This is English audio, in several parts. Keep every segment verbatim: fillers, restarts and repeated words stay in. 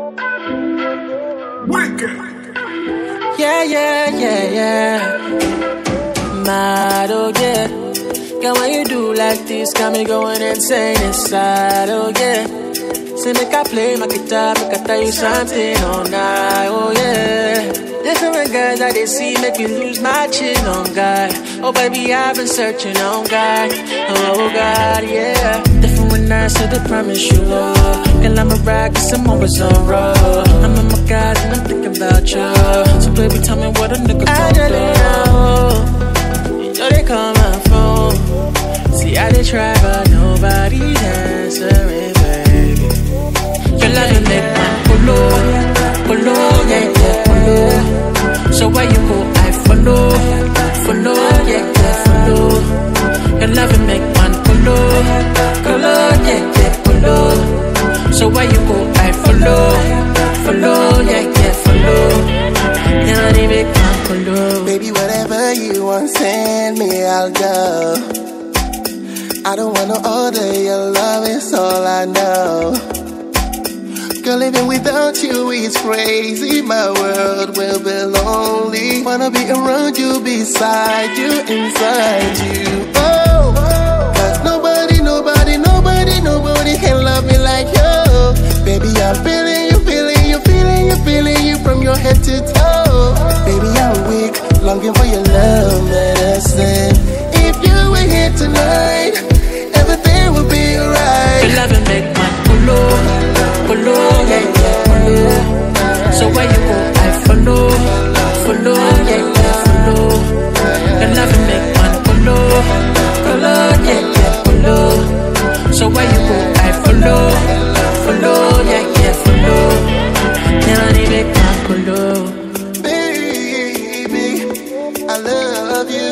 Yeah, yeah, yeah, yeah. Mad, oh yeah. Girl, when you do like this, got me going insane inside, oh yeah. Say make I play my guitar, make I tell you something all night, oh yeah. Different girls that they see make me lose my chin on God. Oh baby, I've been searching on God, oh God, yeah. Different nights, so they promise you, oh. Girl, I'm a ride, cause I'm always on road. I'm in my guys and I'm thinking about you. So baby, tell me what a nigga gon' do. You know they call my phone. See how they try, but nobody's answering, baby. Your love you make my polo, polo, yeah, yeah, polo. So where you go, I follow, follow, yeah, yeah, follow. Your love you make man polo, polo, yeah, yeah, polo. So where you go, I follow, follow, yeah, yeah, follow. You know they make man polo. Baby, whatever you want, send me, I'll go. I don't wanna order, your love is all I know. Girl, living without you is crazy. My world will be lonely. Wanna be around you, beside you, inside you. Oh, cause nobody, nobody, nobody, nobody can love me like you. Baby, I'm feeling you, feeling you, feeling you, feeling you from your head to toe. Baby, I'm weak, longing for your love medicine. If you were here tonight, everything would be alright. Your love and make my polo, polo, yeah, yeah, polo. So where you go, I follow, follow, yeah, yeah, follow. Your love and make my polo, polo, yeah, yeah, polo. So where you go, I follow, follow, yeah, yeah, follow. Now they make my polo. Baby, I love you.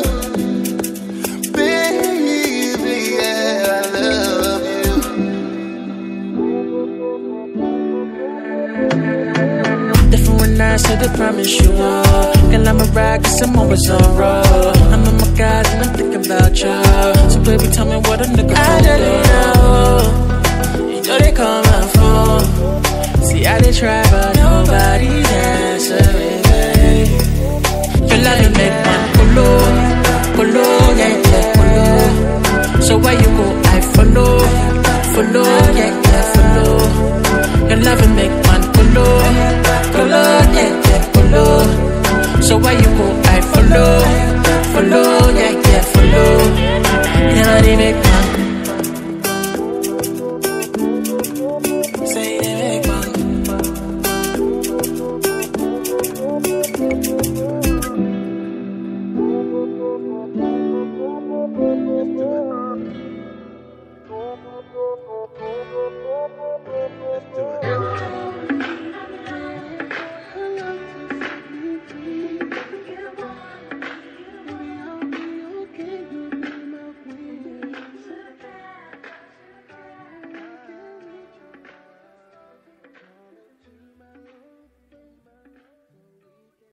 So they promise you all. Girl, I'm a ride, cause I'm always on road. I'm in my guys and I'm thinking about you. So baby, tell me what a nigga gon' do. Know. You know they call my phone. See how they try, but nobody's answering, babe. Your love you make one polo, polo, yeah, yeah, polo. So where you go, I follow, follow, yeah, yeah, follow. Your love you make one polo, polo, yeah, yeah, follow. So where you go, I follow, follow, yeah, yeah, follow. You know they make man. Say they make man.